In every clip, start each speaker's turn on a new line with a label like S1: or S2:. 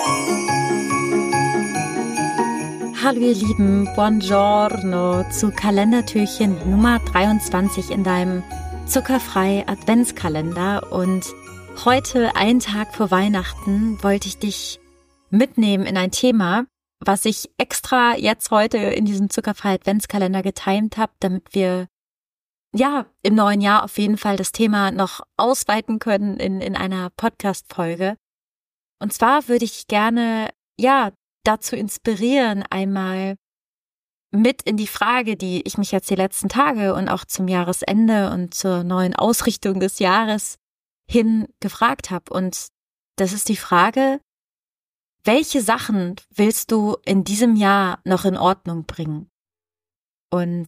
S1: Hallo ihr Lieben, buongiorno zu Kalendertürchen Nummer 23 in deinem zuckerfrei Adventskalender. Und heute, einen Tag vor Weihnachten, wollte ich dich mitnehmen in ein Thema, was ich extra jetzt heute in diesem zuckerfrei Adventskalender getimt habe, damit wir im neuen Jahr auf jeden Fall das Thema noch ausweiten können in einer Podcast-Folge. Und zwar würde ich gerne, dazu inspirieren, einmal mit in die Frage, die ich mich jetzt die letzten Tage und auch zum Jahresende und zur neuen Ausrichtung des Jahres hin gefragt habe. Und das ist die Frage, welche Sachen willst du in diesem Jahr noch in Ordnung bringen? Und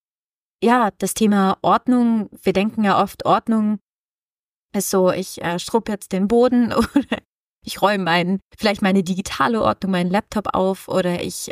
S1: ja, das Thema Ordnung, wir denken ja oft, Ordnung ist so, ich schrubbe jetzt den Boden oder ich räume vielleicht meine digitale Ordnung, meinen Laptop auf oder ich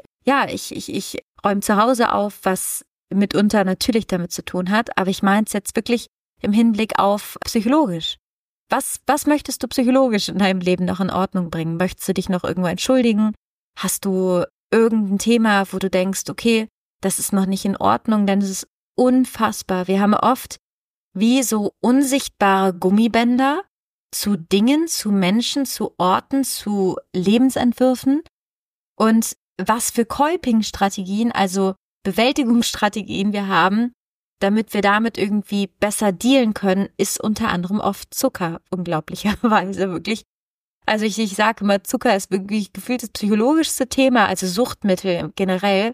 S1: räume zu Hause auf, was mitunter natürlich damit zu tun hat, aber ich meine es jetzt wirklich im Hinblick auf psychologisch. Was möchtest du psychologisch in deinem Leben noch in Ordnung bringen? Möchtest du dich noch irgendwo entschuldigen? Hast du irgendein Thema, wo du denkst, okay, das ist noch nicht in Ordnung, denn es ist unfassbar. Wir haben oft wie so unsichtbare Gummibänder zu Dingen, zu Menschen, zu Orten, zu Lebensentwürfen und was für Coping-Strategien, also Bewältigungsstrategien wir haben, damit wir damit irgendwie besser dealen können, ist unter anderem oft Zucker, unglaublicherweise wirklich. Also ich sage immer, Zucker ist wirklich gefühlt das psychologischste Thema, also Suchtmittel generell.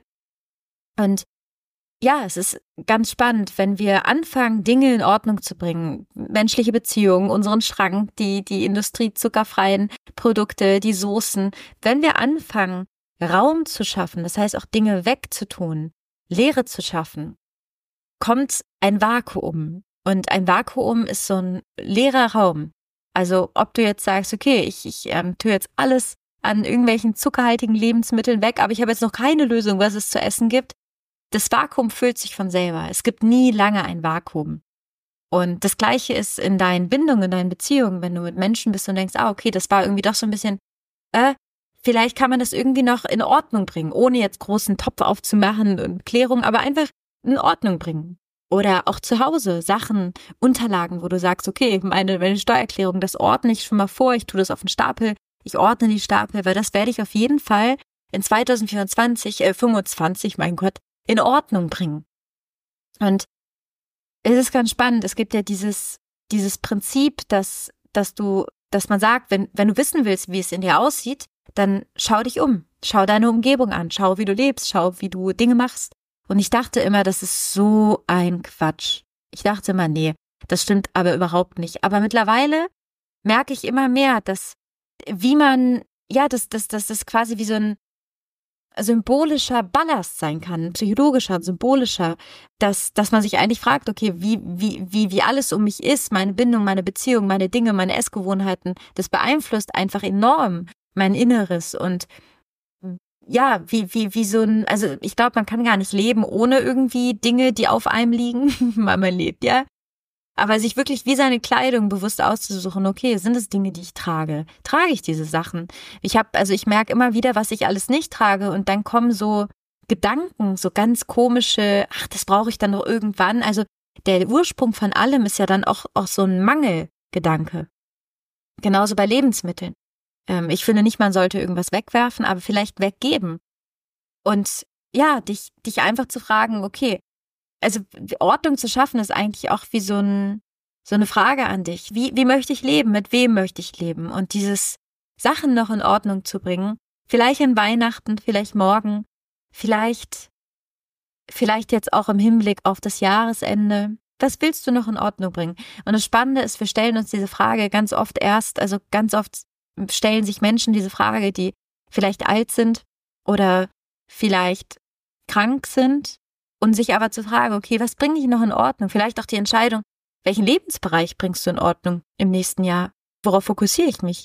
S1: Und ja, es ist ganz spannend, wenn wir anfangen, Dinge in Ordnung zu bringen, menschliche Beziehungen, unseren Schrank, die industriezuckerfreien Produkte, die Soßen, wenn wir anfangen, Raum zu schaffen, das heißt auch Dinge wegzutun, Leere zu schaffen, kommt ein Vakuum. Und ein Vakuum ist so ein leerer Raum. Also ob du jetzt sagst, okay, ich tue jetzt alles an irgendwelchen zuckerhaltigen Lebensmitteln weg, aber ich habe jetzt noch keine Lösung, was es zu essen gibt. Das Vakuum füllt sich von selber. Es gibt nie lange ein Vakuum. Und das Gleiche ist in deinen Bindungen, in deinen Beziehungen, wenn du mit Menschen bist und denkst, okay, das war irgendwie doch so ein bisschen, vielleicht kann man das irgendwie noch in Ordnung bringen, ohne jetzt großen Topf aufzumachen und Klärung, aber einfach in Ordnung bringen. Oder auch zu Hause, Sachen, Unterlagen, wo du sagst, okay, meine Steuererklärung, das ordne ich schon mal vor, ich tue das auf den Stapel, ich ordne die Stapel, weil das werde ich auf jeden Fall in 2025, mein Gott, in Ordnung bringen. Und es ist ganz spannend, es gibt ja dieses Prinzip, dass man sagt, wenn du wissen willst, wie es in dir aussieht, dann schau dich um, schau deine Umgebung an, schau, wie du lebst, schau, wie du Dinge machst. Und ich dachte immer, das ist so ein Quatsch. Ich dachte immer, nee, das stimmt aber überhaupt nicht. Aber mittlerweile merke ich immer mehr, dass das quasi wie so ein symbolischer Ballast sein kann, psychologischer, symbolischer, dass man sich eigentlich fragt, okay, wie alles um mich ist, meine Bindung, meine Beziehung, meine Dinge, meine Essgewohnheiten, das beeinflusst einfach enorm mein Inneres und ja, wie so ein, also ich glaube, man kann gar nicht leben ohne irgendwie Dinge, die auf einem liegen, weil man lebt, ja. Aber sich wirklich wie seine Kleidung bewusst auszusuchen, okay, sind es Dinge, die ich trage? Trage ich diese Sachen? Ich merke immer wieder, was ich alles nicht trage und dann kommen so Gedanken, so ganz komische, das brauche ich dann noch irgendwann. Also der Ursprung von allem ist ja dann auch so ein Mangelgedanke. Genauso bei Lebensmitteln. Ich finde nicht, man sollte irgendwas wegwerfen, aber vielleicht weggeben. Und ja, dich einfach zu fragen, okay, also Ordnung zu schaffen ist eigentlich auch wie so eine Frage an dich. Wie möchte ich leben? Mit wem möchte ich leben? Und dieses Sachen noch in Ordnung zu bringen, vielleicht an Weihnachten, vielleicht morgen, vielleicht jetzt auch im Hinblick auf das Jahresende. Was willst du noch in Ordnung bringen? Und das Spannende ist, wir stellen uns diese Frage ganz oft stellen sich Menschen diese Frage, die vielleicht alt sind oder vielleicht krank sind und sich aber zu fragen, okay, was bringe ich noch in Ordnung? Vielleicht auch die Entscheidung, welchen Lebensbereich bringst du in Ordnung im nächsten Jahr? Worauf fokussiere ich mich?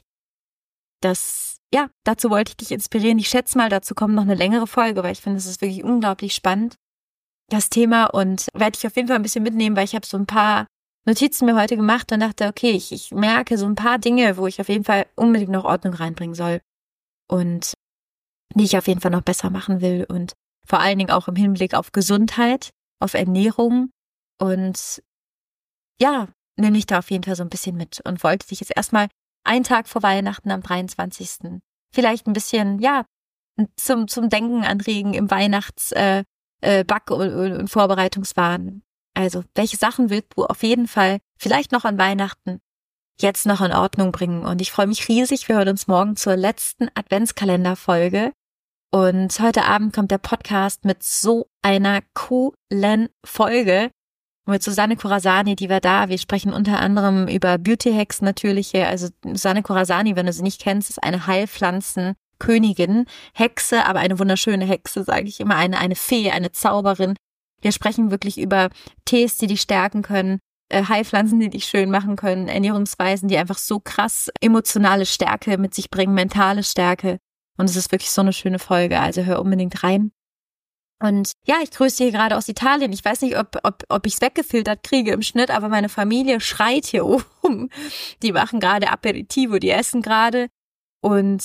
S1: Dazu wollte ich dich inspirieren. Ich schätze mal, dazu kommt noch eine längere Folge, weil ich finde, es ist wirklich unglaublich spannend, das Thema, und werde ich auf jeden Fall ein bisschen mitnehmen, weil ich habe so ein paar Notizen mir heute gemacht und dachte, okay, ich merke so ein paar Dinge, wo ich auf jeden Fall unbedingt noch Ordnung reinbringen soll. und die ich auf jeden Fall noch besser machen will und vor allen Dingen auch im Hinblick auf Gesundheit, auf Ernährung und ja, nehme ich da auf jeden Fall so ein bisschen mit und wollte dich jetzt erstmal einen Tag vor Weihnachten am 23. vielleicht ein bisschen, zum Denken anregen im Back- und Vorbereitungswahn. Also, welche Sachen willst du auf jeden Fall vielleicht noch an Weihnachten jetzt noch in Ordnung bringen? Und ich freue mich riesig. Wir hören uns morgen zur letzten Adventskalenderfolge. Und heute Abend kommt der Podcast mit so einer coolen Folge. Mit Susanne Corazani, die war da. Wir sprechen unter anderem über Beauty-Hacks natürliche. Also Susanne Corazani, wenn du sie nicht kennst, ist eine Heilpflanzenkönigin, Hexe, aber eine wunderschöne Hexe, sage ich immer. Eine Fee, eine Zauberin. Wir sprechen wirklich über Tees, die dich stärken können, Heilpflanzen, die dich schön machen können, Ernährungsweisen, die einfach so krass emotionale Stärke mit sich bringen, mentale Stärke. Und es ist wirklich so eine schöne Folge, also hör unbedingt rein. Und ja, ich grüße hier gerade aus Italien. Ich weiß nicht, ob ich es weggefiltert kriege im Schnitt, aber meine Familie schreit hier oben. Die machen gerade Aperitivo, die essen gerade. Und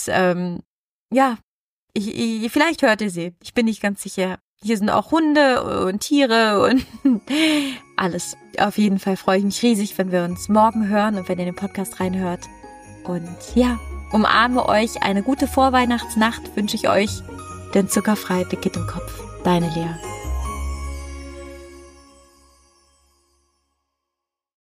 S1: vielleicht hört ihr sie. Ich bin nicht ganz sicher. Hier sind auch Hunde und Tiere und alles. Auf jeden Fall freue ich mich riesig, wenn wir uns morgen hören und wenn ihr den Podcast reinhört. Und ja, umarme euch. Eine gute Vorweihnachtsnacht wünsche ich euch. Denn zuckerfrei beginnt im Kopf. Deine Lea.